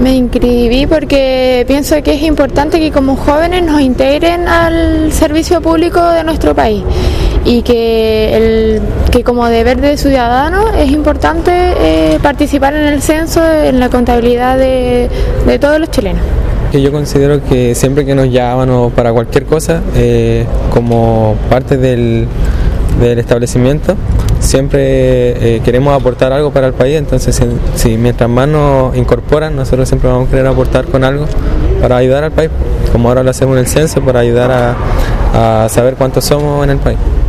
Me inscribí porque pienso que es importante que como jóvenes nos integren al servicio público de nuestro país y que como deber de ciudadano es importante participar en el censo, en la contabilidad de todos los chilenos. Yo considero que siempre que nos llaman o para cualquier cosa, como parte del establecimiento, siempre queremos aportar algo para el país, entonces si mientras más nos incorporan, nosotros siempre vamos a querer aportar con algo para ayudar al país, como ahora lo hacemos en el censo, para ayudar a saber cuántos somos en el país.